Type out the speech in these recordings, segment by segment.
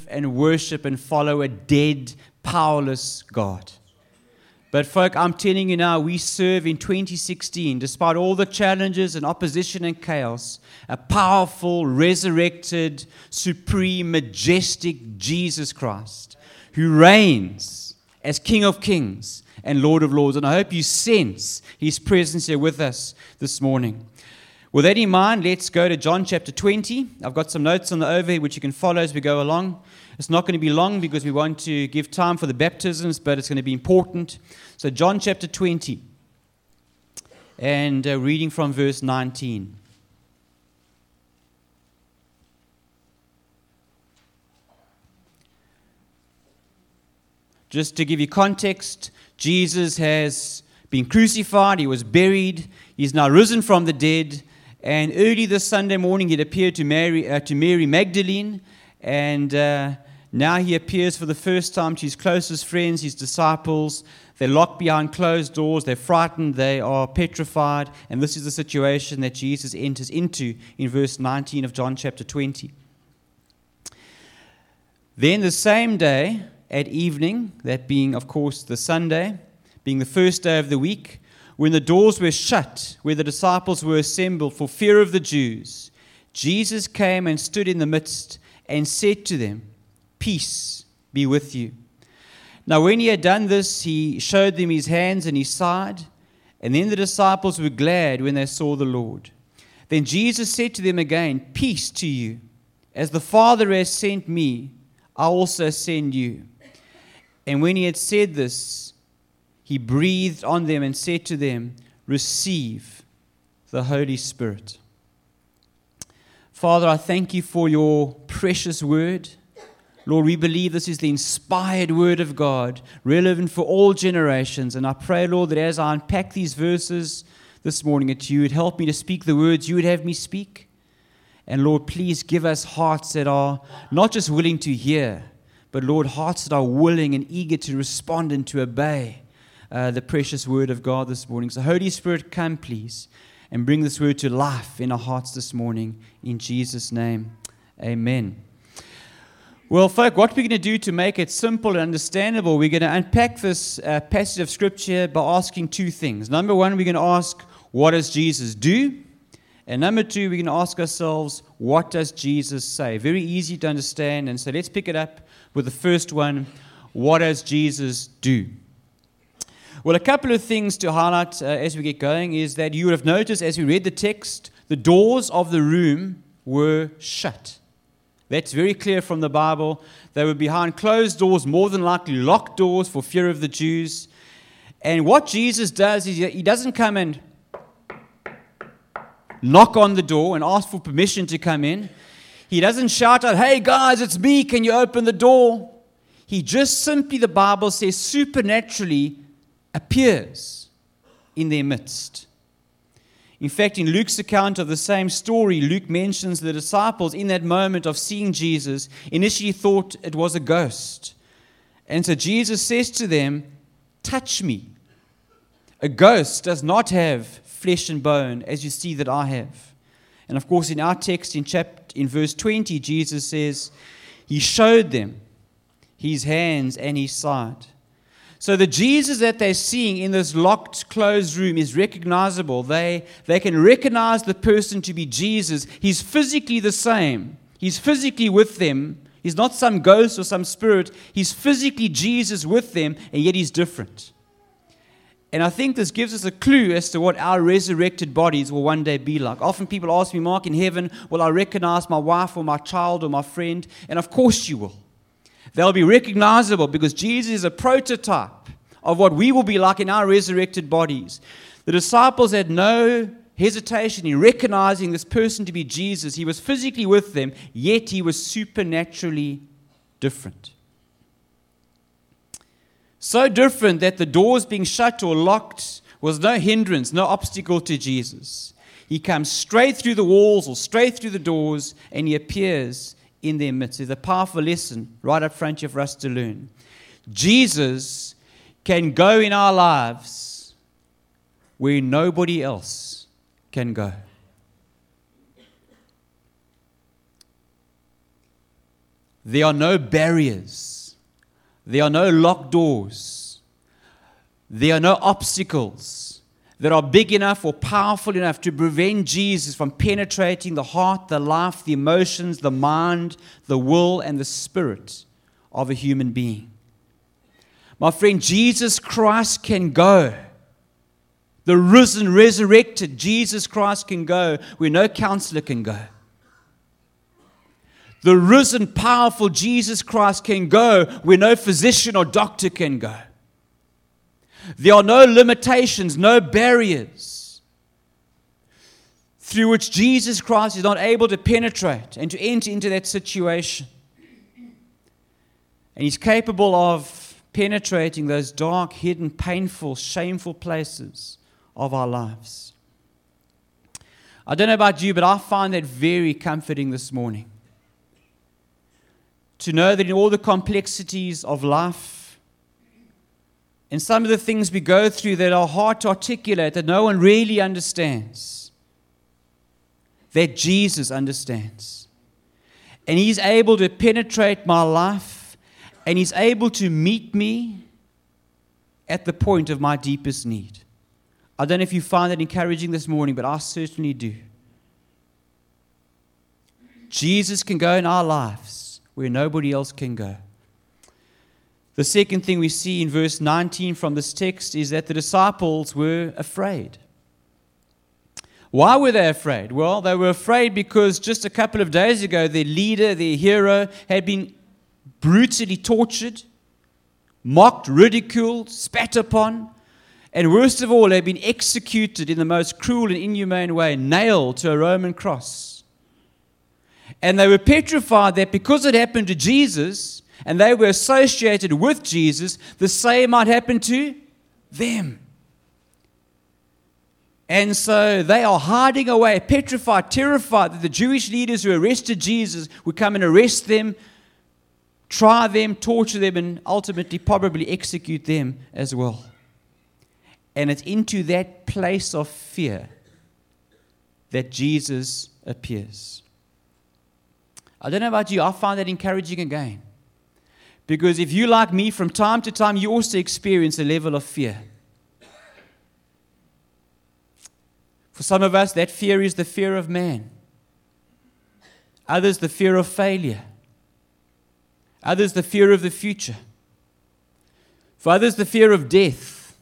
and worship and follow a dead, powerless God. But folk, I'm telling you now, we serve in 2016, despite all the challenges and opposition and chaos, a powerful, resurrected, supreme, majestic Jesus Christ, who reigns as King of Kings and Lord of Lords. And I hope you sense His presence here with us this morning. With that in mind, let's go to John chapter 20. I've got some notes on the overhead which you can follow as we go along. It's not going to be long because we want to give time for the baptisms, but it's going to be important. So John chapter 20, and reading from verse 19. Just to give you context, Jesus has been crucified, He was buried, He's now risen from the dead, and early this Sunday morning He appeared to Mary Magdalene, and now He appears for the first time to His closest friends, His disciples. They're locked behind closed doors, they're frightened, they are petrified, and this is the situation that Jesus enters into in verse 19 of John chapter 20. Then the same day at evening, that being, of course, the Sunday, being the first day of the week, when the doors were shut, where the disciples were assembled for fear of the Jews, Jesus came and stood in the midst and said to them, "Peace be with you." Now when He had done this, He showed them His hands and His side, and then the disciples were glad when they saw the Lord. Then Jesus said to them again, "Peace to you. As the Father has sent me, I also send you." And when He had said this, He breathed on them and said to them, "Receive the Holy Spirit." Father, I thank You for Your precious word. Lord, we believe this is the inspired word of God, relevant for all generations. And I pray, Lord, that as I unpack these verses this morning, that You would help me to speak the words You would have me speak. And Lord, please give us hearts that are not just willing to hear, but Lord, hearts that are willing and eager to respond and to obey the precious word of God this morning. So Holy Spirit, come please and bring this word to life in our hearts this morning. In Jesus' name, amen. Well, folk, what we're going to do to make it simple and understandable, we're going to unpack this passage of Scripture by asking two things. Number one, we're going to ask, what does Jesus do? And number two, we're going to ask ourselves, what does Jesus say? Very easy to understand. And so let's pick it up with the first one. What does Jesus do? Well, a couple of things to highlight as we get going is that you would have noticed as we read the text, the doors of the room were shut. That's very clear from the Bible. They were behind closed doors, more than likely locked doors for fear of the Jews. And what Jesus does is He doesn't come and knock on the door and ask for permission to come in. He doesn't shout out, "Hey guys, it's me, can you open the door?" He just simply, the Bible says, supernaturally appears in their midst. In fact, in Luke's account of the same story, Luke mentions the disciples in that moment of seeing Jesus initially thought it was a ghost. And so Jesus says to them, "Touch me." A ghost does not have flesh and bone as you see that I have. And of course, in our text in verse 20, Jesus says, He showed them His hands and His side. So the Jesus that they're seeing in this locked, closed room is recognizable. They can recognize the person to be Jesus. He's physically the same. He's physically with them. He's not some ghost or some spirit. He's physically Jesus with them, and yet He's different. And I think this gives us a clue as to what our resurrected bodies will one day be like. Often people ask me, "Mark, in heaven, will I recognize my wife or my child or my friend?" And of course you will. They'll be recognizable because Jesus is a prototype of what we will be like in our resurrected bodies. The disciples had no hesitation in recognizing this person to be Jesus. He was physically with them, yet He was supernaturally different. So different that the doors being shut or locked was no hindrance, no obstacle to Jesus. He comes straight through the walls or straight through the doors, and He appears in their midst. There's a powerful lesson right up front here for us to learn. Jesus can go in our lives where nobody else can go. There are no barriers. There are no locked doors. There are no obstacles that are big enough or powerful enough to prevent Jesus from penetrating the heart, the life, the emotions, the mind, the will, and the spirit of a human being. My friend, Jesus Christ can go. The risen, resurrected Jesus Christ can go where no counselor can go. The risen, powerful Jesus Christ can go where no physician or doctor can go. There are no limitations, no barriers through which Jesus Christ is not able to penetrate and to enter into that situation. And He's capable of penetrating those dark, hidden, painful, shameful places of our lives. I don't know about you, but I find that very comforting this morning. To know that in all the complexities of life, and some of the things we go through that are hard to articulate, that no one really understands, that Jesus understands. And He's able to penetrate my life, and He's able to meet me at the point of my deepest need. I don't know if you find that encouraging this morning, but I certainly do. Jesus can go in our lives where nobody else can go. The second thing we see in verse 19 from this text is that the disciples were afraid. Why were they afraid? Well, they were afraid because just a couple of days ago, their leader, their hero, had been brutally tortured, mocked, ridiculed, spat upon, and worst of all, had been executed in the most cruel and inhumane way, nailed to a Roman cross. And they were petrified that because it happened to Jesus, and they were associated with Jesus, the same might happen to them. And so they are hiding away, petrified, terrified that the Jewish leaders who arrested Jesus would come and arrest them, try them, torture them, and ultimately probably execute them as well. And it's into that place of fear that Jesus appears. I don't know about you, I find that encouraging again. Because if you, like me, from time to time, you also experience a level of fear. For some of us, that fear is the fear of man. Others, the fear of failure. Others, the fear of the future. For others, the fear of death.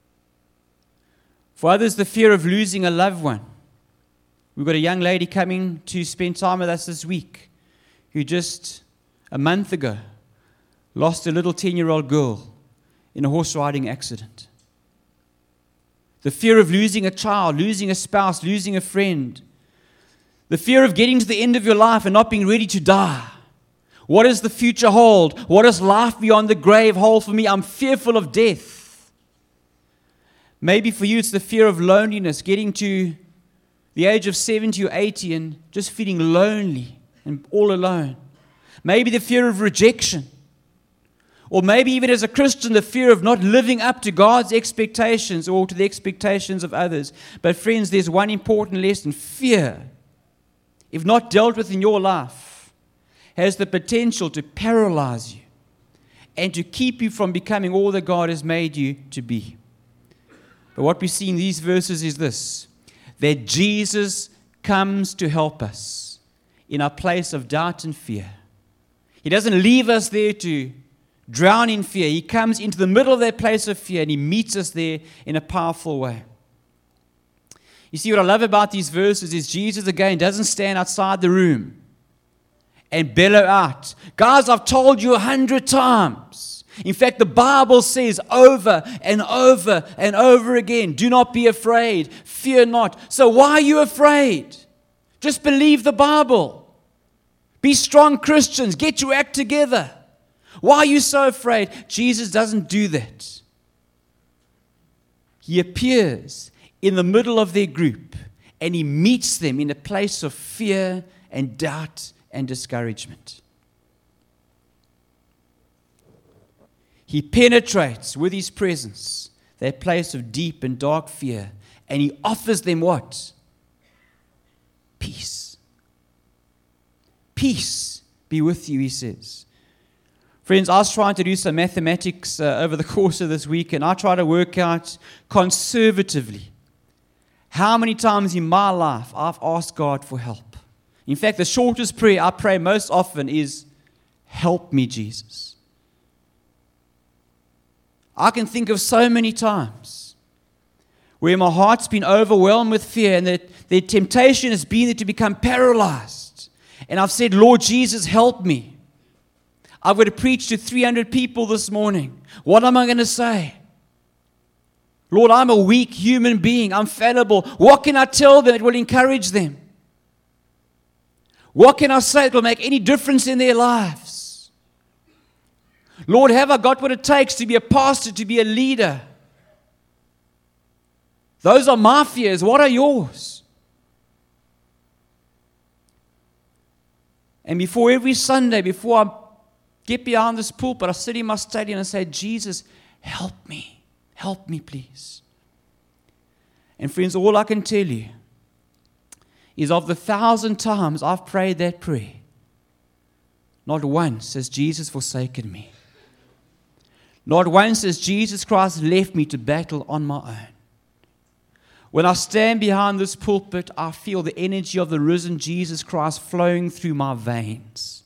For others, the fear of losing a loved one. We've got a young lady coming to spend time with us this week who just a month ago lost a little 10-year-old girl in a horse riding accident. The fear of losing a child, losing a spouse, losing a friend. The fear of getting to the end of your life and not being ready to die. What does the future hold? What does life beyond the grave hold for me? I'm fearful of death. Maybe for you it's the fear of loneliness, getting to the age of 70 or 80 and just feeling lonely and all alone. Maybe the fear of rejection. Or maybe even as a Christian, the fear of not living up to God's expectations or to the expectations of others. But friends, there's one important lesson. Fear, if not dealt with in your life, has the potential to paralyze you and to keep you from becoming all that God has made you to be. But what we see in these verses is this, that Jesus comes to help us in our place of doubt and fear. He doesn't leave us there to drown in fear. He comes into the middle of that place of fear and He meets us there in a powerful way. You see, what I love about these verses is Jesus, again, doesn't stand outside the room and bellow out, guys, I've told you 100 times. In fact, the Bible says over and over and over again, do not be afraid, fear not. So why are you afraid? Just believe the Bible. Be strong Christians. Get your act together. Why are you so afraid? Jesus doesn't do that. He appears in the middle of their group and He meets them in a place of fear and doubt and discouragement. He penetrates with His presence that place of deep and dark fear, and He offers them what? Peace. Peace be with you, he says. Friends, I was trying to do some mathematics over the course of this week, and I try to work out conservatively how many times in my life I've asked God for help. In fact, the shortest prayer I pray most often is, help me, Jesus. I can think of so many times where my heart's been overwhelmed with fear and that the temptation has been to become paralyzed. And I've said, Lord Jesus, help me. I've got to preach to 300 people this morning. What am I going to say? Lord, I'm a weak human being. I'm fallible. What can I tell them that will encourage them? What can I say that will make any difference in their lives? Lord, have I got what it takes to be a pastor, to be a leader? Those are my fears. What are yours? And before every Sunday, before I get behind this pulpit, I sit in my study and I say, Jesus, help me. Help me, please. And friends, all I can tell you is of the 1,000 times I've prayed that prayer, not once has Jesus forsaken me. Not once has Jesus Christ left me to battle on my own. When I stand behind this pulpit, I feel the energy of the risen Jesus Christ flowing through my veins.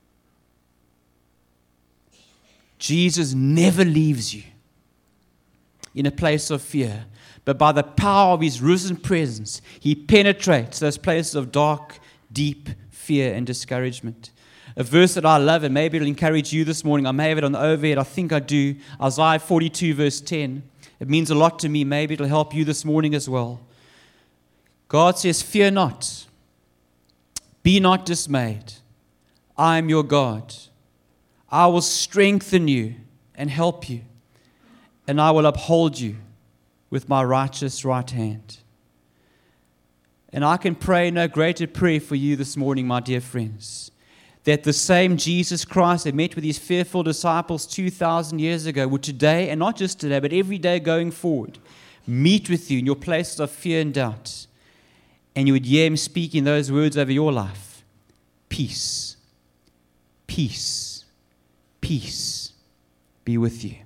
Jesus never leaves you in a place of fear, but by the power of His risen presence, He penetrates those places of dark, deep fear and discouragement. A verse that I love, and maybe it'll encourage you this morning. I may have it on the overhead. I think I do. Isaiah 42, verse 10. It means a lot to me. Maybe it'll help you this morning as well. God says, fear not. Be not dismayed. I am your God. I will strengthen you and help you, and I will uphold you with my righteous right hand. And I can pray no greater prayer for you this morning, my dear friends, that the same Jesus Christ that met with His fearful disciples 2,000 years ago would today, and not just today, but every day going forward, meet with you in your places of fear and doubt, and you would hear Him speaking those words over your life. Peace, peace, peace be with you.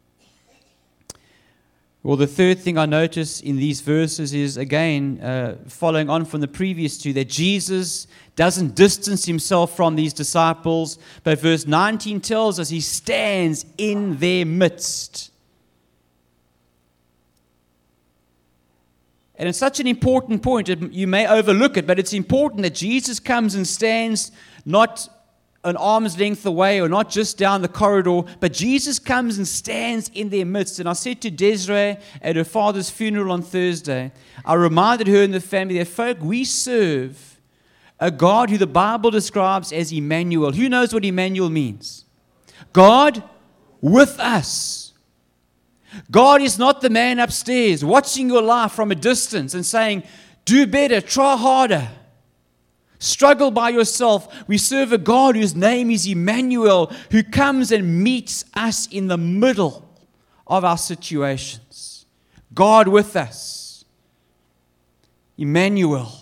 Well, the third thing I notice in these verses is, again, following on from the previous two, that Jesus doesn't distance Himself from these disciples, but verse 19 tells us He stands in their midst. And it's such an important point. You may overlook it, but it's important that Jesus comes and stands not an arm's length away or not just down the corridor, but Jesus comes and stands in their midst. And I said to Desiree at her father's funeral on Thursday, I reminded her and the family that, folk, we serve a God who the Bible describes as Emmanuel. Who knows what Emmanuel means? God with us. God is not the man upstairs watching your life from a distance and saying, do better, try harder. Struggle by yourself. We serve a God whose name is Emmanuel, who comes and meets us in the middle of our situations. God with us. Emmanuel.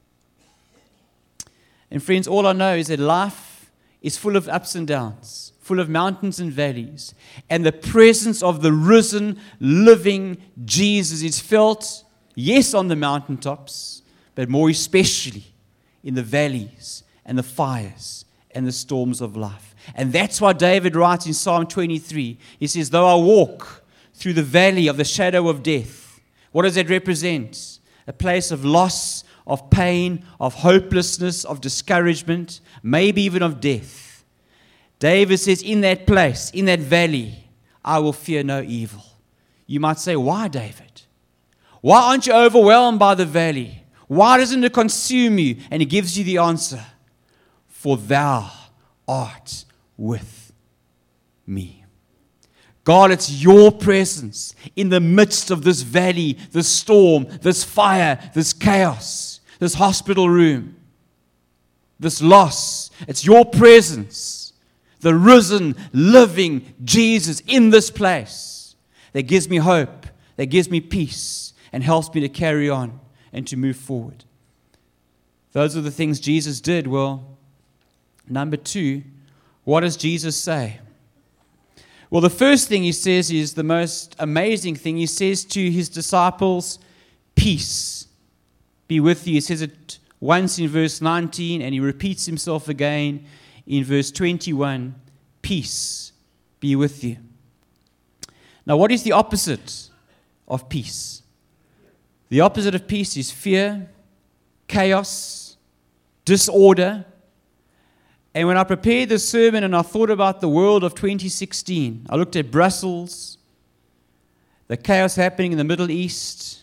And friends, all I know is that life is full of ups and downs, full of mountains and valleys. And the presence of the risen, living Jesus is felt, yes, on the mountaintops, but more especially in the valleys and the fires and the storms of life. And that's why David writes in Psalm 23, he says, though I walk through the valley of the shadow of death, what does that represent? A place of loss, of pain, of hopelessness, of discouragement, maybe even of death. David says, in that place, in that valley, I will fear no evil. You might say, why, David? Why aren't you overwhelmed by the valley? Why doesn't it consume you? And He gives you the answer. For thou art with me. God, it's your presence in the midst of this valley, this storm, this fire, this chaos, this hospital room, this loss. It's your presence, the risen, living Jesus in this place that gives me hope, that gives me peace, and helps me to carry on and to move forward. Those are the things Jesus did. Well, Number two, what does Jesus say? Well, the first thing he says is the most amazing thing. He says to his disciples, peace be with you. He says it once in verse 19, and he repeats himself again in verse 21, peace be with you. Now, what is the opposite of peace? The opposite of peace is fear, chaos, disorder. And when I prepared this sermon and I thought about the world of 2016, I looked at Brussels, the chaos happening in the Middle East,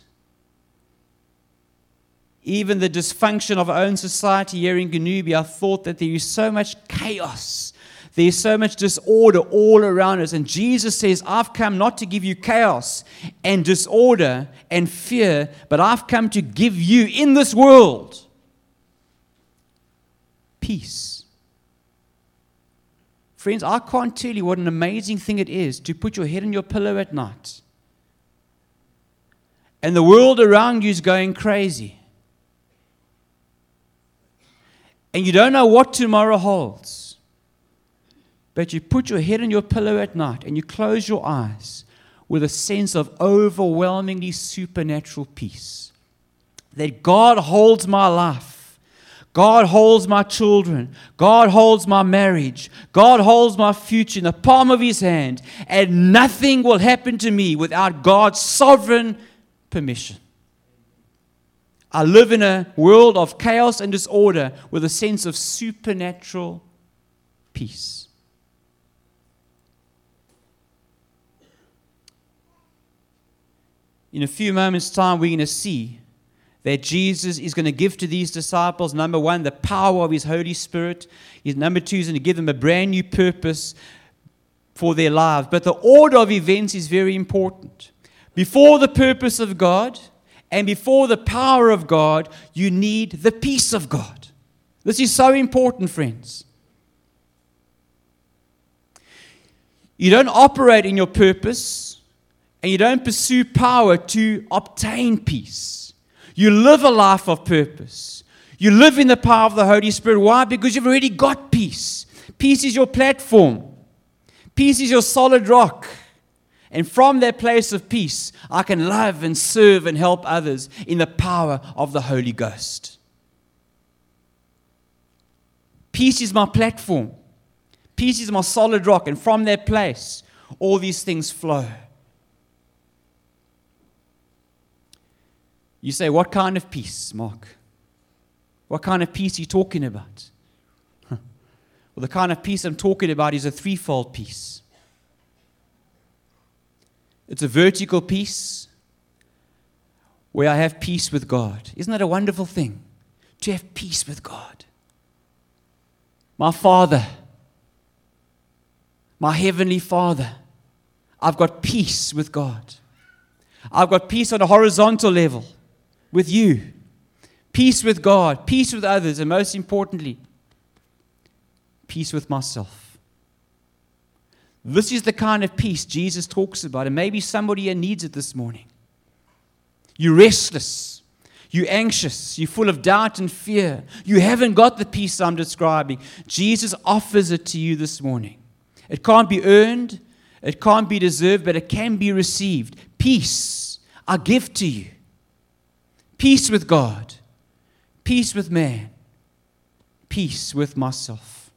even the dysfunction of our own society here in Ganubi. I thought that there is so much chaos. There's so much disorder all around us. And Jesus says, I've come not to give you chaos and disorder and fear, but I've come to give you in this world peace. Friends, I can't tell you what an amazing thing it is to put your head on your pillow at night and the world around you is going crazy. And you don't know what tomorrow holds. But you put your head on your pillow at night and you close your eyes with a sense of overwhelmingly supernatural peace. That God holds my life. God holds my children. God holds my marriage. God holds my future in the palm of His hand. And nothing will happen to me without God's sovereign permission. I live in a world of chaos and disorder with a sense of supernatural peace. In a few moments' time, we're going to see that Jesus is going to give to these disciples, number one, the power of His Holy Spirit. Number two, He's going to give them a brand new purpose for their lives. But the order of events is very important. Before the purpose of God and before the power of God, you need the peace of God. This is so important, friends. You don't operate in your purpose and you don't pursue power to obtain peace. You live a life of purpose. You live in the power of the Holy Spirit. Why? Because you've already got peace. Peace is your platform. Peace is your solid rock. And from that place of peace, I can love and serve and help others in the power of the Holy Ghost. Peace is my platform. Peace is my solid rock. And from that place, all these things flow. You say, what kind of peace, Mark? What kind of peace are you talking about? Well, the kind of peace I'm talking about is a threefold peace. It's a vertical peace where I have peace with God. Isn't that a wonderful thing? To have peace with God. My Father, my Heavenly Father, I've got peace with God. I've got peace on a horizontal level with you. Peace with God, peace with others, and most importantly, peace with myself. This is the kind of peace Jesus talks about, and maybe somebody here needs it this morning. You're restless, you're anxious, you're full of doubt and fear. You haven't got the peace I'm describing. Jesus offers it to you this morning. It can't be earned, it can't be deserved, but it can be received. Peace, I give to you. Peace with God, peace with man, peace with myself.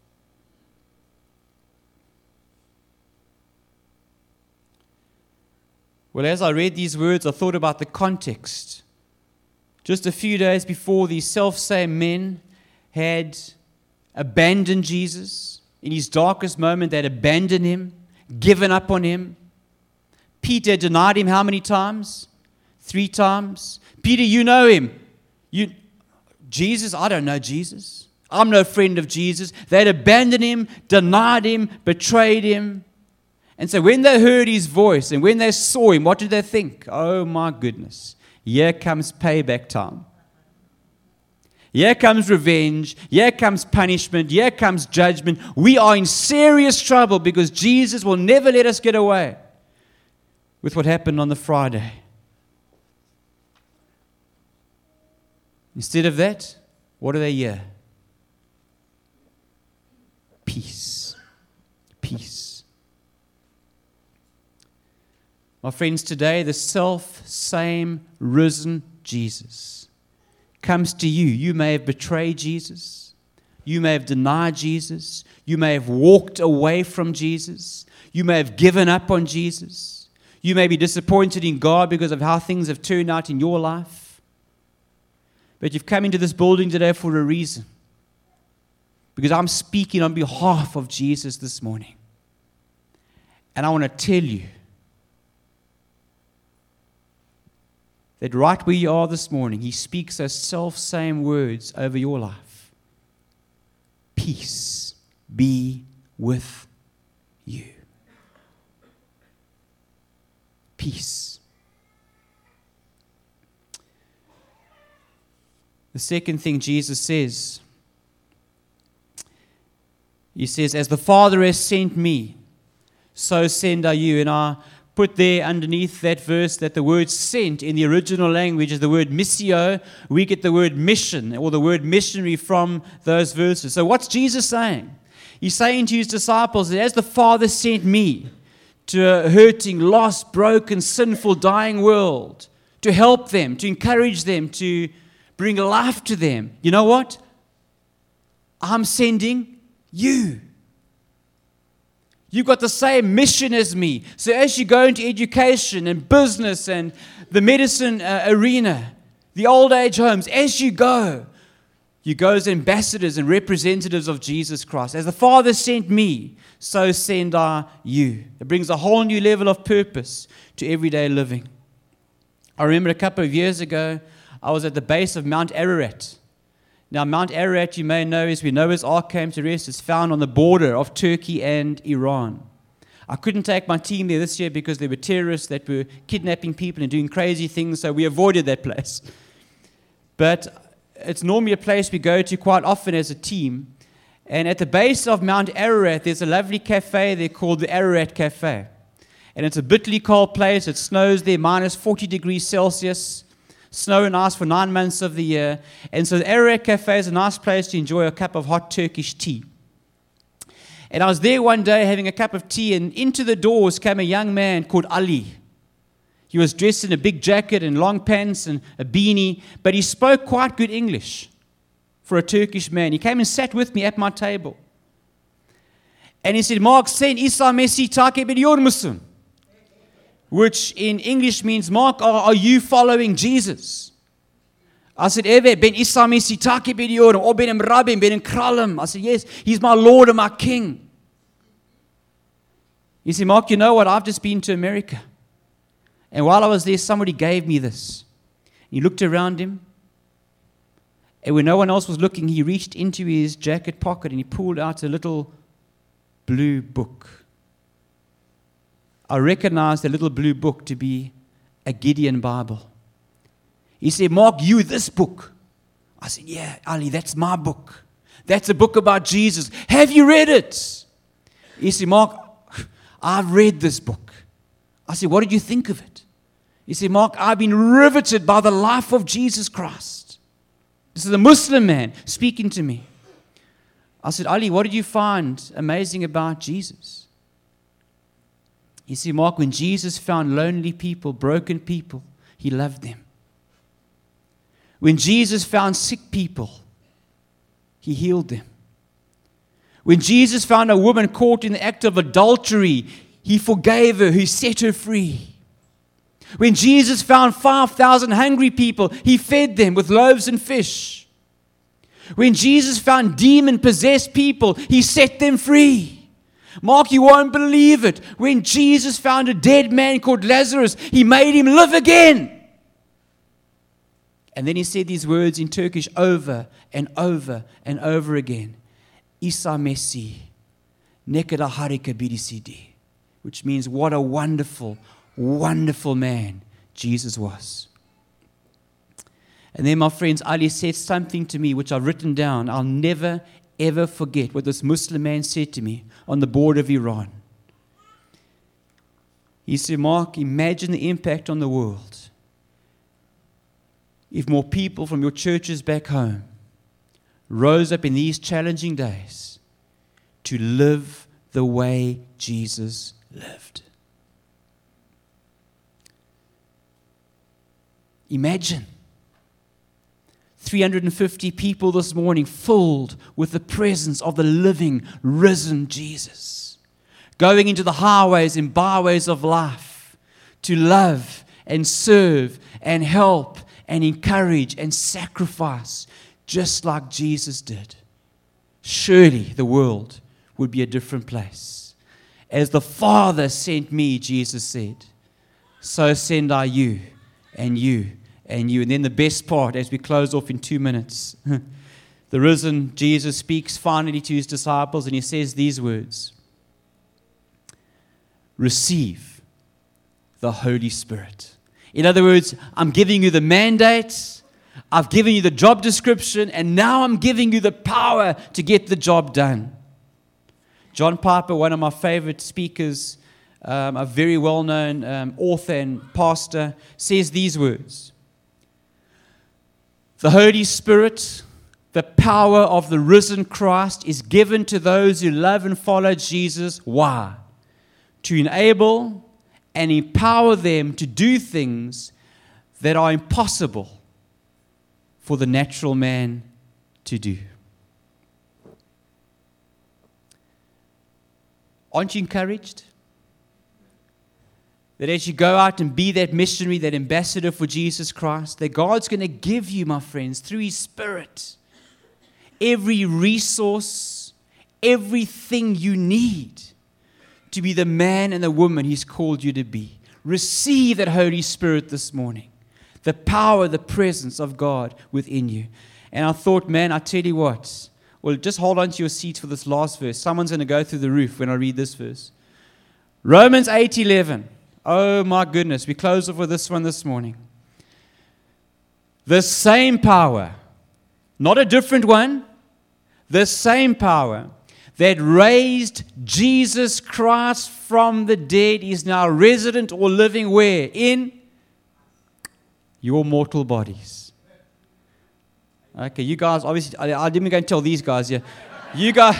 Well, as I read these words, I thought about the context. Just a few days before, these self-same men had abandoned Jesus. In his darkest moment, they'd abandoned him, given up on him. Peter denied him how many times? 3 times. Peter, you know him. Jesus, I don't know Jesus. I'm no friend of Jesus. They'd abandoned him, denied him, betrayed him. And so when they heard his voice and when they saw him, what did they think? Oh my goodness, here comes payback time. Here comes revenge. Here comes punishment. Here comes judgment. We are in serious trouble because Jesus will never let us get away with what happened on the Friday. Instead of that, what do they hear? peace. Peace. My friends, today the same risen Jesus comes to you. You may have betrayed Jesus. You may have denied Jesus. You may have walked away from Jesus. You may have given up on Jesus. You may be disappointed in God because of how things have turned out in your life. But you've come into this building today for a reason. Because I'm speaking on behalf of Jesus this morning. And I want to tell you that right where you are this morning, He speaks those self-same words over your life. Peace be with you. Peace. The second thing Jesus says, He says, as the Father has sent me, so send I you. And I put there underneath that verse that the word sent in the original language is the word missio. We get the word mission or the word missionary from those verses. So what's Jesus saying? He's saying to His disciples that as the Father sent me to a hurting, lost, broken, sinful, dying world, to help them, to encourage them, to bring life to them, you know what? I'm sending you. You've got the same mission as me. So as you go into education and business and the medicine arena, the old age homes, as you go as ambassadors and representatives of Jesus Christ. As the Father sent me, so send I you. It brings a whole new level of purpose to everyday living. I remember a couple of years ago, I was at the base of Mount Ararat. Now, Mount Ararat, you may know, is where Noah's Ark came to rest. It's found on the border of Turkey and Iran. I couldn't take my team there this year because there were terrorists that were kidnapping people and doing crazy things, so we avoided that place. But it's normally a place we go to quite often as a team. And at the base of Mount Ararat, there's a lovely cafe there called the Ararat Cafe. And it's a bitterly cold place. It snows there, minus 40 degrees Celsius. Snow and ice for 9 months of the year. And so the Ararat Cafe is a nice place to enjoy a cup of hot Turkish tea. And I was there one day having a cup of tea, and into the doors came a young man called Ali. He was dressed in a big jacket and long pants and a beanie, but he spoke quite good English for a Turkish man. He came and sat with me at my table. And he said, Mark, sen İsa Mesih'i takip ediyor musun? Which in English means, Mark, are you following Jesus? I said, evet, ben İsa Mesih'i takip ediyorum. O benim Rabbim, benim kralım. I said, yes, He's my Lord and my King. He said, Mark, you know what? I've just been to America. And while I was there, somebody gave me this. He looked around him. And when no one else was looking, he reached into his jacket pocket and he pulled out a little blue book. I recognized the little blue book to be a Gideon Bible. He said, Mark, you this book? I said, yeah, Ali, that's my book. That's a book about Jesus. Have you read it? He said, Mark, I've read this book. I said, what did you think of it? He said, Mark, I've been riveted by the life of Jesus Christ. This is a Muslim man speaking to me. I said, Ali, what did you find amazing about Jesus? You see, Mark, when Jesus found lonely people, broken people, He loved them. When Jesus found sick people, He healed them. When Jesus found a woman caught in the act of adultery, He forgave her, He set her free. When Jesus found 5,000 hungry people, He fed them with loaves and fish. When Jesus found demon-possessed people, He set them free. Mark, you won't believe it. When Jesus found a dead man called Lazarus, He made him live again. And then He said these words in Turkish over and over and over again. İsa Mesih, ne kadar harika birisiydi. Which means what a wonderful, wonderful man Jesus was. And then, my friends, Ali said something to me which I've written down. I'll never, ever forget what this Muslim man said to me on the border of Iran. He said, Mark, imagine the impact on the world if more people from your churches back home rose up in these challenging days to live the way Jesus lived. Imagine 350 people this morning filled with the presence of the living, risen Jesus, going into the highways and byways of life to love and serve and help and encourage and sacrifice just like Jesus did. Surely the world would be a different place. As the Father sent me, Jesus said, so send I you and you and you. And then the best part, as we close off in 2 minutes, the risen Jesus speaks finally to his disciples, and he says these words: receive the Holy Spirit. In other words, I'm giving you the mandate, I've given you the job description, and now I'm giving you the power to get the job done. John Piper, one of my favorite speakers, a very well-known author and pastor, says these words: the Holy Spirit, the power of the risen Christ, is given to those who love and follow Jesus. Why? To enable and empower them to do things that are impossible for the natural man to do. Aren't you encouraged that as you go out and be that missionary, that ambassador for Jesus Christ, that God's going to give you, my friends, through His Spirit, every resource, everything you need to be the man and the woman He's called you to be. Receive that Holy Spirit this morning, the power, the presence of God within you. And I thought, man, I tell you what, well, just hold on to your seats for this last verse. Someone's going to go through the roof when I read this verse. Romans 8:11. Oh my goodness, we close off with this one this morning. The same power, not a different one, the same power that raised Jesus Christ from the dead is now resident or living where? In your mortal bodies. Okay, you guys, obviously, I didn't go and tell these guys here. You guys,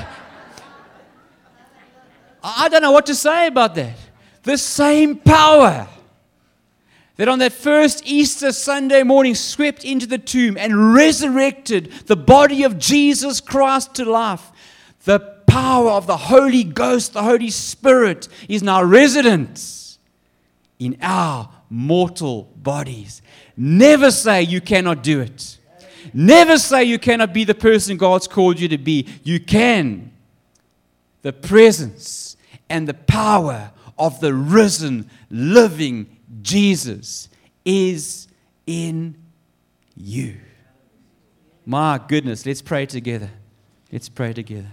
I don't know what to say about that. The same power that on that first Easter Sunday morning swept into the tomb and resurrected the body of Jesus Christ to life, the power of the Holy Ghost, the Holy Spirit, is now resident in our mortal bodies. Never say you cannot do it. Never say you cannot be the person God's called you to be. You can. The presence and the power of the risen, living Jesus is in you. My goodness, let's pray together. Let's pray together.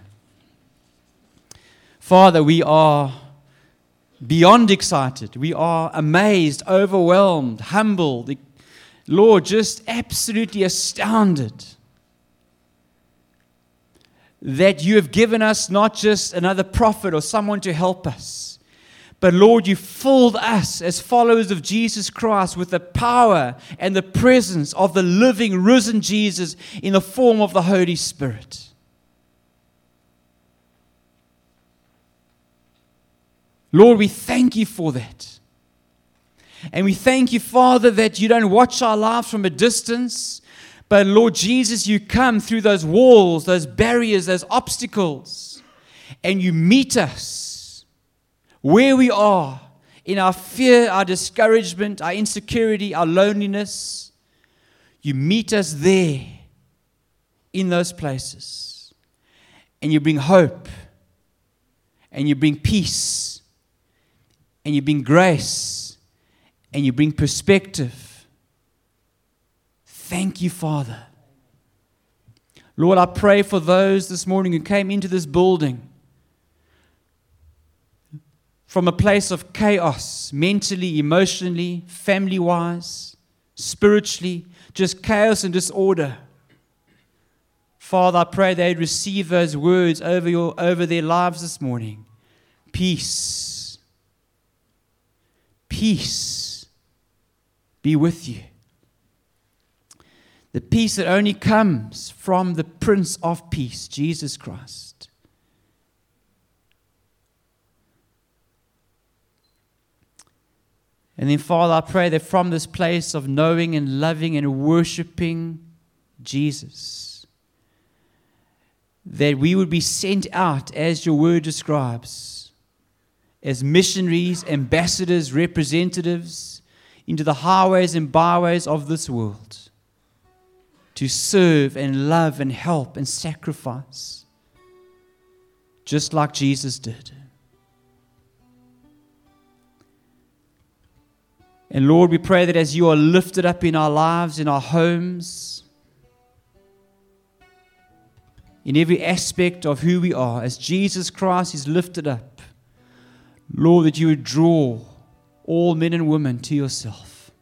Father, we are beyond excited. We are amazed, overwhelmed, humbled. Lord, just absolutely astounded that you have given us not just another prophet or someone to help us, but Lord, you filled us as followers of Jesus Christ with the power and the presence of the living, risen Jesus in the form of the Holy Spirit. Lord, we thank you for that. And we thank you, Father, that you don't watch our lives from a distance, but Lord Jesus, you come through those walls, those barriers, those obstacles, and you meet us where we are in our fear, our discouragement, our insecurity, our loneliness. You meet us there in those places, and you bring hope, and you bring peace, and you bring grace, and you bring perspective. Thank you, Father. Lord, I pray for those this morning who came into this building from a place of chaos, mentally, emotionally, family-wise, spiritually, just chaos and disorder. Father, I pray they'd receive those words over their lives this morning. Peace. Peace be with you. The peace that only comes from the Prince of Peace, Jesus Christ. And then, Father, I pray that from this place of knowing and loving and worshiping Jesus, that we would be sent out, as your word describes, as missionaries, ambassadors, representatives into the highways and byways of this world to serve and love and help and sacrifice, just like Jesus did. And Lord, we pray that as you are lifted up in our lives, in our homes, in every aspect of who we are, as Jesus Christ is lifted up, Lord, that you would draw all men and women to yourself.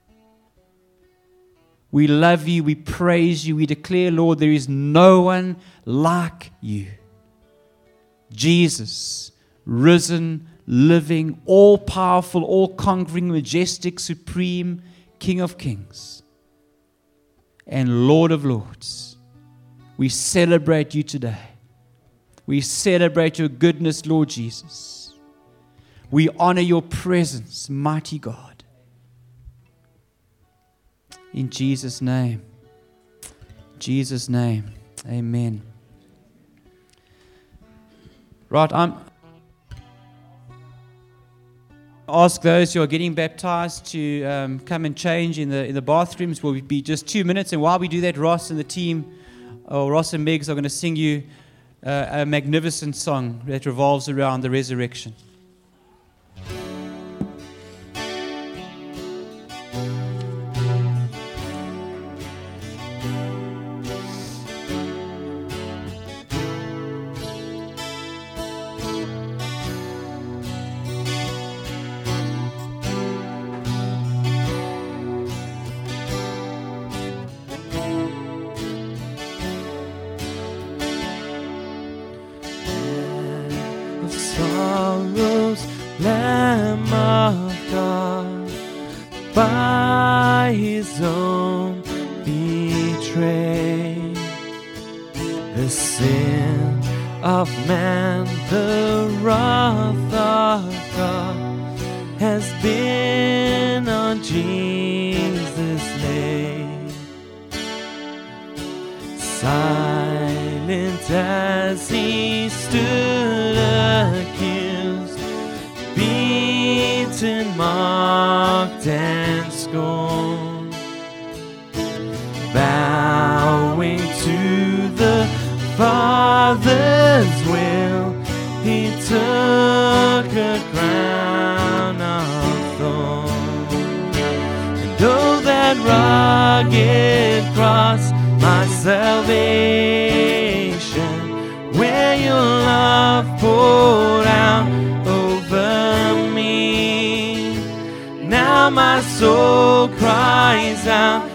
We love you, we praise you, we declare, Lord, there is no one like you. Jesus, risen, living, all-powerful, all-conquering, majestic, supreme King of kings and Lord of lords. We celebrate you today. We celebrate your goodness, Lord Jesus. We honor your presence, mighty God. In Jesus' name. Jesus' name. Amen. Right, ask those who are getting baptized to come and change in the bathrooms. Will be just 2 minutes, and while we do that, Ross and the team, Ross and Megs, are going to sing you a magnificent song that revolves around the resurrection. Sorrows, Lamb of God, by his own betrayed, the sin of man, the wrath of God has been on Jesus laid. Silent as he stood accused, beaten, mocked, and scorned, bowing to the Father's will, he took a crown of thorns. And oh, that rugged cross, my salvation, where your love poured out over me. Now my soul cries out,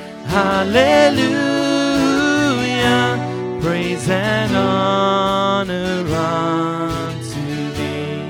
hallelujah, praise and honor unto thee.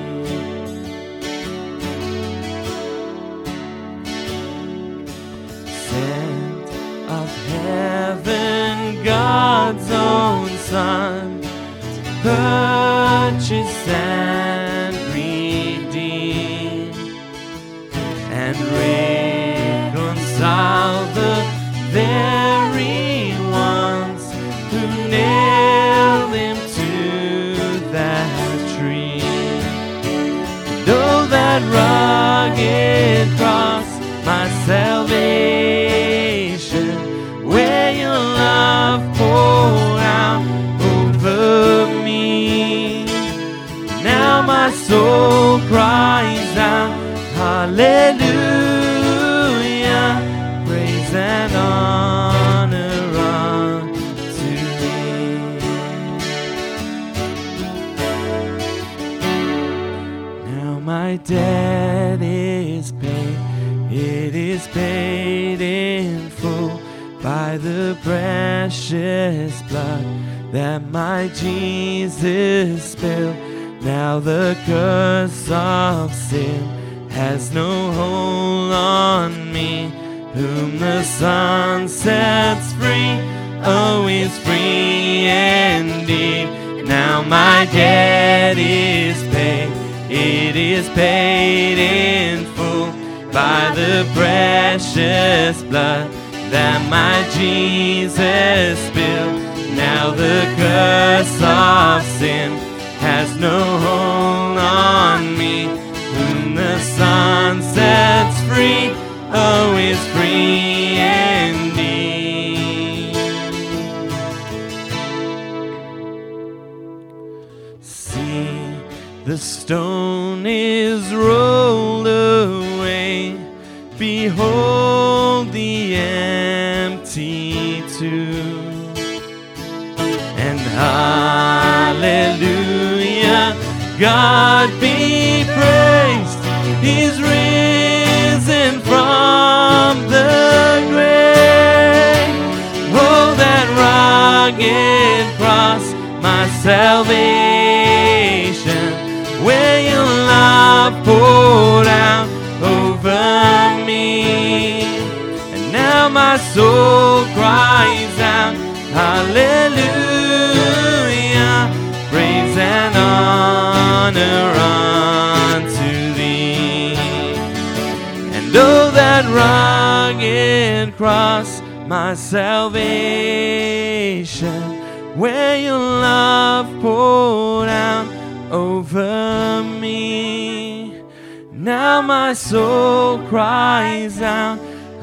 Sent of heaven, God's own Son, to purchase and redeem and reconcile the very ones who nailed him to that tree. And oh, that rugged cross, my salvation, where your love poured out over me. Now my soul cries out, hallelujah, praise and honor unto thee. Now my debt is paid, it is paid in full by the precious blood that my Jesus spilled. Now the curse of sin has no hold on me. Whom the Son sets free, oh, is free indeed. Now my debt is paid, it is paid in full by the precious blood that my Jesus spilled. Now the curse of sin has no hold on me. Whom the Son sets free, oh, is free indeed. See, the stone is rolled away. Behold the empty tomb. And hallelujah, God be praised, He's risen from the grave. Oh, that rugged cross, my salvation, where your love poured out over me. And now my soul cries out, hallelujah, praise and honor unto thee. And oh, that rugged cross, my salvation, where your love poured out over me. Now my soul cries out,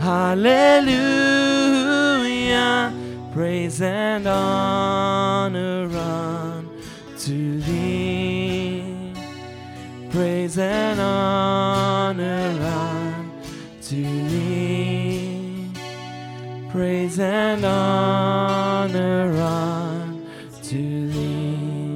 hallelujah, praise and honor unto thee. Praise and honor unto thee. Praise and honor unto thee.